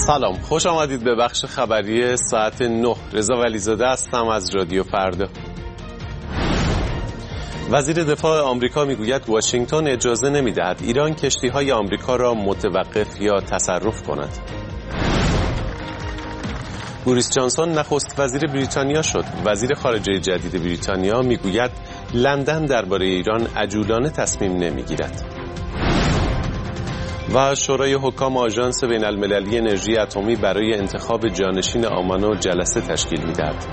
سلام، خوش آمدید به بخش خبری ساعت 9. رضا ولیزاده هستم از رادیو فردا. وزیر دفاع آمریکا میگوید واشنگتن اجازه نمیدهد ایران کشتی‌های آمریکا را متوقف یا تصرف کند. بوریس جانسون نخست وزیر بریتانیا شد. وزیر خارجه جدید بریتانیا میگوید لندن درباره ایران عجولانه تصمیم نمیگیرد. و شورای حکام آژانس بین‌المللی انرژی اتمی برای انتخاب جانشین آمانو جلسه تشکیل می‌دهد.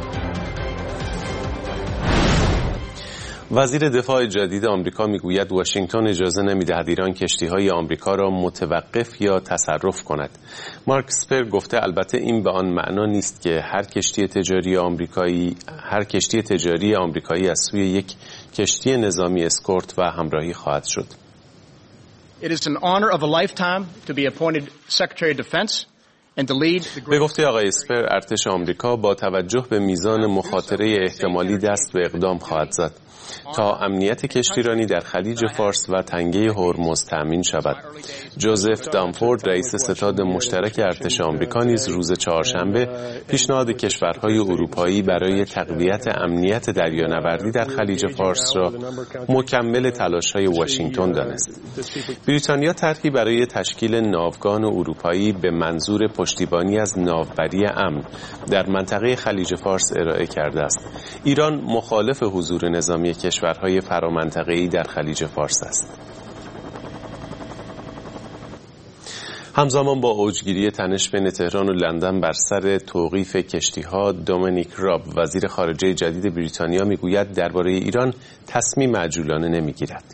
وزیر دفاع جدید آمریکا میگوید واشنگتن اجازه نمی‌دهد ایران کشتی‌های آمریکا را متوقف یا تصرف کند. مارک اسپر گفته البته این به آن معنا نیست که هر کشتی تجاری آمریکایی از سوی یک کشتی نظامی اسکورت و همراهی خواهد شد. It is an honor of a lifetime to be appointed Secretary of Defense and to lead the به گفته آقای اسپر ارتش آمریکا با توجه به میزان مخاطره احتمالی دست به اقدام خواهد زد تا امنیت کشتیرانی در خلیج فارس و تنگه هرمز تأمین شود. جوزف دانفورد رئیس ستاد مشترک ارتش آمریکا نیز روز چهارشنبه پیشنهاد کشورهای اروپایی برای تقویت امنیت دریانوردی در خلیج فارس را مکمل تلاش‌های واشنگتن دانست. بریتانیا طرحی برای تشکیل ناوگان اروپایی به منظور پشتیبانی از ناوبری امن در منطقه خلیج فارس ارائه کرده است. ایران مخالف حضور نظامی کشورهای فرامنطقه‌ای در خلیج فارس است. همزمان با اوجگیری تنش بین تهران و لندن بر سر توقیف کشتی‌ها، دومینیک راب وزیر خارجه جدید بریتانیا میگوید درباره ایران تصمیم عجولانه نمیگیرد.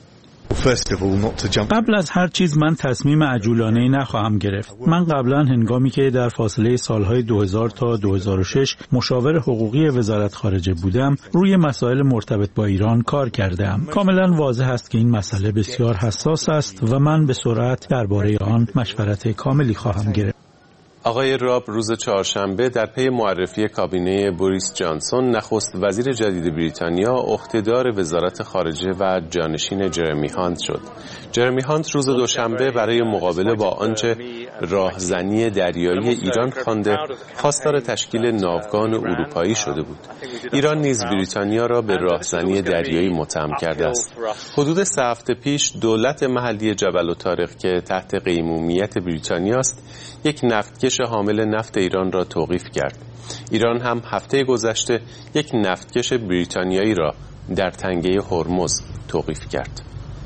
قبل از هر چیز من تصمیم عجولانه‌ای نخواهم گرفت. من قبلا هنگامی که در فاصله سالهای 2000 تا 2006 مشاور حقوقی وزارت خارجه بودم، روی مسائل مرتبط با ایران کار کردم. کاملا واضح است که این مسئله بسیار حساس است و من به سرعت درباره آن مشورت کاملی خواهم گرفت. آقای راب روز چهارشنبه در پی معرفی کابینه بوریس جانسون نخست وزیر جدید بریتانیا عهدهدار وزارت خارجه و جانشین جرمی هانت شد. جرمی هانت روز دوشنبه برای مقابله با آنچه راهزنی دریایی ایران خوانده خواستار تشکیل ناوگان اروپایی شده بود. ایران نیز بریتانیا را به راهزنی دریایی متهم کرده است. حدود 3 هفته پیش دولت محلی جبل الطارق که تحت قیمومیت بریتانیا است یک نفتکش حامل نفت ایران را توقیف کرد. ایران هم هفته گذشته یک نفتکش بریتانیایی را در تنگه هرمز توقیف کرد.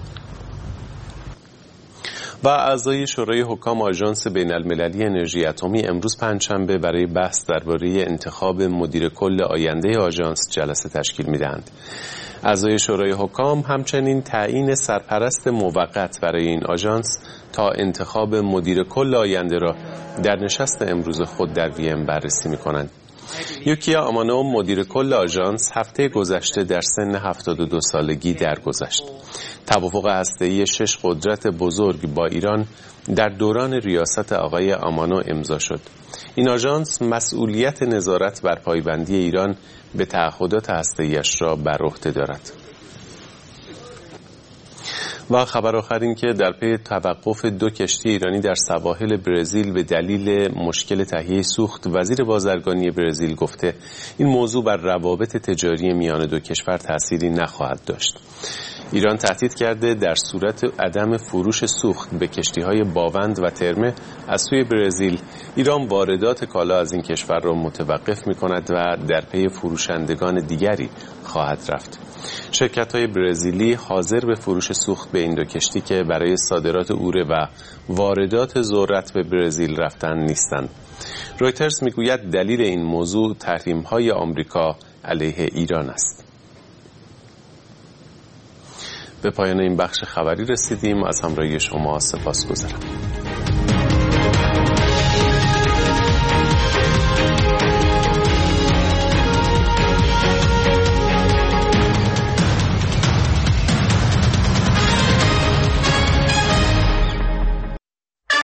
و اعضای شورای حکام آژانس بین‌المللی انرژی اتمی امروز پنجشنبه برای بحث درباره انتخاب مدیر کل آینده آژانس جلسه تشکیل می‌دهند. اعضای شورای حکام همچنین تعیین سرپرست موقت برای این آژانس تا انتخاب مدیر کل آینده را در نشست امروز خود در وین بررسی می‌کنند. یوکیا آمانو مدیر کل آژانس هفته گذشته در سن 72 سالگی درگذشت. توافق هسته‌ای 6 قدرت بزرگ با ایران در دوران ریاست آقای آمانو امضا شد. این آژانس مسئولیت نظارت بر پایبندی ایران به تعهدات هسته‌ای‌اش را بر عهده دارد. و خبر آخر این که در پی توقف 2 کشتی ایرانی در سواحل برزیل به دلیل مشکل تهیه سوخت، وزیر بازرگانی برزیل گفته این موضوع بر روابط تجاری میان 2 کشور تأثیری نخواهد داشت. ایران تهدید کرده در صورت عدم فروش سوخت به کشتی‌های باوند و ترمه از سوی برزیل، ایران واردات کالا از این کشور را متوقف می‌کند و در پی فروشندگان دیگری خواهد رفت. شرکت‌های برزیلی حاضر به فروش سوخت به این 2 کشتی که برای صادرات اوره و واردات ذرت به برزیل رفتن نیستند. رویترز میگوید دلیل این موضوع تحریم‌های آمریکا علیه ایران است. به پایان این بخش خبری رسیدیم. از همراهی شما سپاسگزارم.